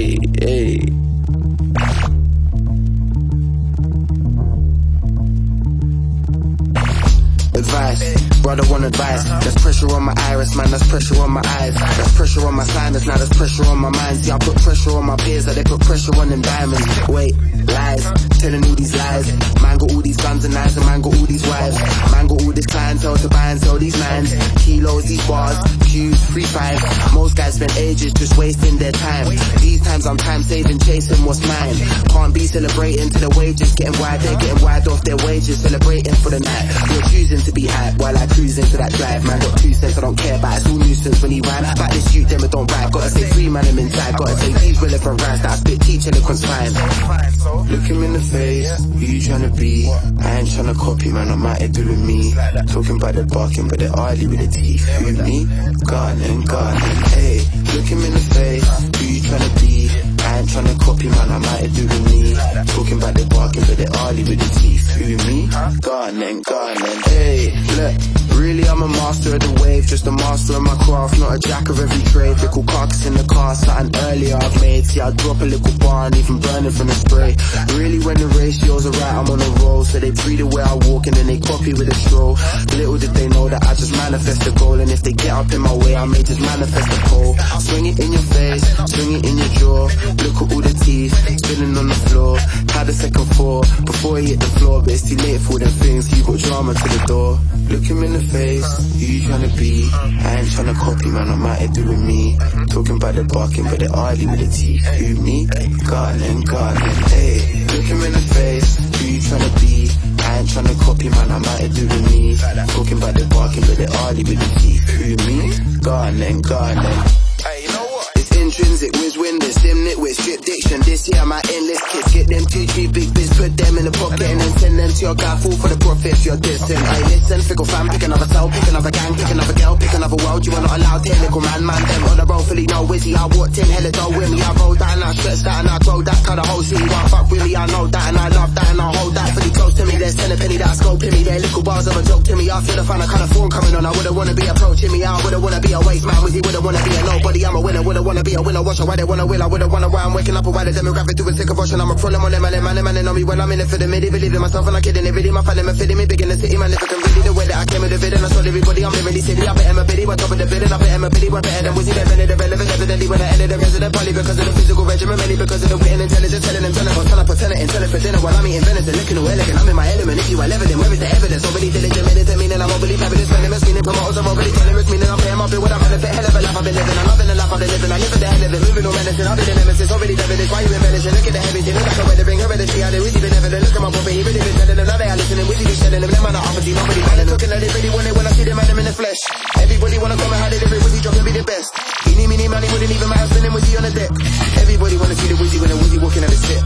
Hey, hey. Advice, brother want advice. There's pressure on my iris, man, there's pressure on my eyes. There's pressure on my sinus, now there's pressure on my mind. See, I put pressure on my peers, like they put pressure on them diamonds. Wait, lies, telling all these lies. Man got all these guns and knives, and man got all these wives. Man got all this clientele to buy and sell these nines. Kilos, these bars, Q's, 3-5. Most guys spend ages just wasting their time. These times I'm time saving, chasing what's mine. Can't be celebrating to the wages getting wide, they're getting wide off their wages, celebrating for the night. You're choosing to be hype while I cruise into that drive. Man got 2 cents, I don't care about it. It's all nuisance when he rhyme. Back this youth, them it don't rhyme. Gotta say free man, I'm inside. Gotta say these relevant rhymes that I spit, teach eloquence fine. Look him in the face, who you tryna be? I ain't tryna copy, man, I'm out here doing me. Talking about the barking, but they're early with the teeth. Who me? Garden. Hey, look him in the face, who you tryna be? I ain't tryna copy, man, I'm out here doing me. Talking about the barking, but they're early with the teeth. Who me? Garden. Hey, look, really I'm a master of the wave, just a master of my craft, not a jack of every trade. Little carcass in the car, something earlier I've made. See, I drop a little bar and even burning from the spray. Really when the ratios are right, I'm on a roll. So they breed the way I walk and then they copy with a stroll. Little did they know that I just manifest the goal. And if they get up in my way, I may just manifest the pole. Swing it in your face, swing it in your jaw. Look at all the teeth, spinning on the floor. Had a second fall, before he hit the floor. But it's too late for them things, you got drama to the door. Look him in the face, who you tryna be? I ain't tryna copy, man, I'm out here doing me. Talking about the barking, but they're early with the teeth. Who me? Garden. Hey, look him in the face, who you tryna be? I ain't tryna copy, man, I'm out here doing me. Talking about the barking, but they're early with the teeth. Who me? Garden. Hey, you know what? It's intrinsic, whiz windows, dim nitwit, strip diction. This year my endless kits, get them 2-3 big bits, put them in the pocket and then send them to your guy, fall for the profits, you're distant. Hey, listen, fickle fam, pick another cell, pick another gang, pick another girl, pick another world. You are not allowed here, little man, them on the road, fully no wizzy. I walked in, hella dull with me, I rolled that and I stretched that and I grow that. Cut the whole city, won't fuck with me, I know that and I love that and I hold that fully close to me. There's 10 a penny that I scope in me, they're little bars of a joke to me. I feel the fan, I kind of form coming on. I wouldn't wanna be approaching me, I wouldn't wanna be a waste man, Wizzy wouldn't wanna be a nobody. I'm a winner, wouldn't wanna be a winner, watch why they wanna will. I wouldn't wanna why I'm waking up, or why the demographic doing sick of rushing. I'm a problem on them, man, know me well, I'm in it for the midi, believe in myself and I'm kidding. Every day my fan, I'm fitting me big in the city, man, if I can really the way that I came with the vid and I told everybody I'm living the city. I bet him a biddy, on top of the bid and I bet him a biddy, we're better than Wizzy, they're better than relevant, evidently when I ended the resident poly because of the physical regimen, mainly because of the wit and intelligence, telling them, telling them, telling pretending and telling for dinner while I'm eating venison, looking all elegant, I'm in my element. If you are evident, where is the evidence? Overly diligent, meditate, meaning I'm overly fabulous, venomous, meaning promoters, I'm overly venomous, meaning I'm paying my bill without benefit, hell of a life I've been living, I'm loving the life I've been living, I live for the hell of it, moving no menacing, I've been in nemesis, already evidence, why you embellishing, look at the heavy, look like a weathering, hereditary, how they really been evident, look at my property, he really been telling them, now they are listening, Wizzy be shedding them, them man are opposite, nobody man, looking at it, really want it when I see them, man, them in the flesh, everybody wanna come and how they live it, Wizzy drop and be the best, eeny, meeny, money, wouldn't even matter, spinning Wizzy on the deck, everybody wanna see the Wizzy when the Wizzy walking at the set.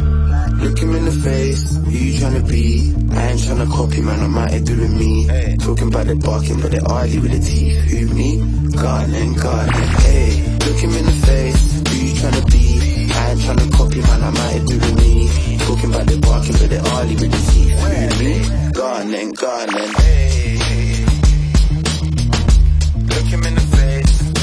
Look him in the face, who you tryna be? I ain't tryna copy, man, I'm out here doing me. Talking about the barking, but they're early with the teeth. Who me? Garden. Hey, look him in the face, who you tryna be? I ain't tryna copy, man, I'm out here doing me. Talking about the barking, but they're early with the teeth. Who me? Garden. Hey, look him in the face.